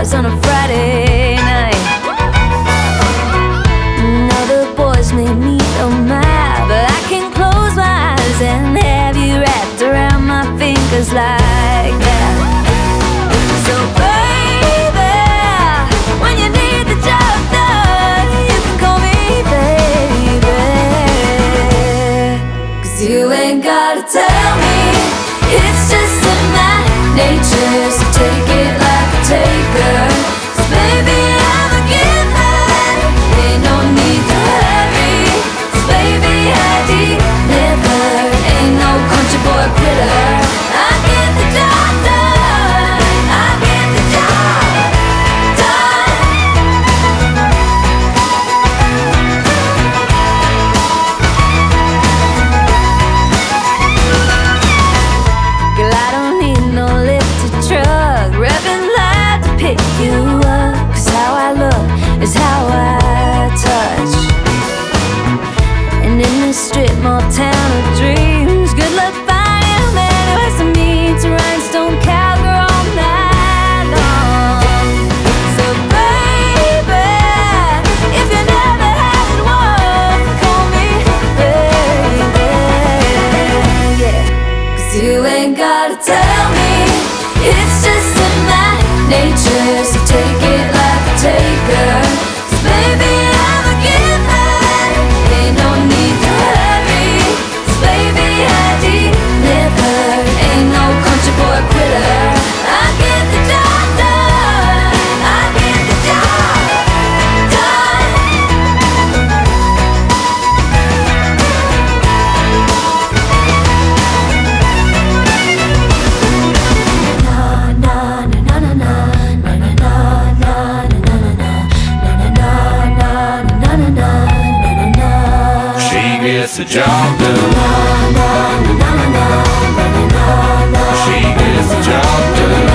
bars on a Friday night. And other boys may meet on my, but I can close my eyes and have you wrapped around my fingers like that. So baby, when you need the job done, you can call me baby. 'Cause you ain't gotta tell me, it's just in my nature. So take it like a taker. 'Cause baby, I'm a giver, ain't no need to hurry. 'Cause baby, I deliver, ain't no country boy quitter. I get the job done, I get the job done. Girl, I don't need no lifted truck, revving loud to pick you up. 'Cause how I look is how I touch. And in this strip mall town of dreams, good luck finding a man who has to meet to rhinestone cowgirl all night long. So baby, if you never had one, call me baby, yeah. 'Cause you ain't gotta tell me, it's just in my nature. So take it like a taker. 'Cause baby, I'm a giver, ain't no need to hurry. 'Cause baby, I deliver, ain't no country boy quitter. I get the job done, I get the job done. She gets the job done. She gets the job done.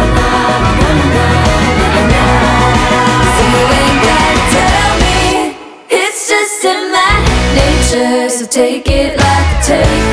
So you ain't gotta tell me, it's just in my nature. So take it like a taker.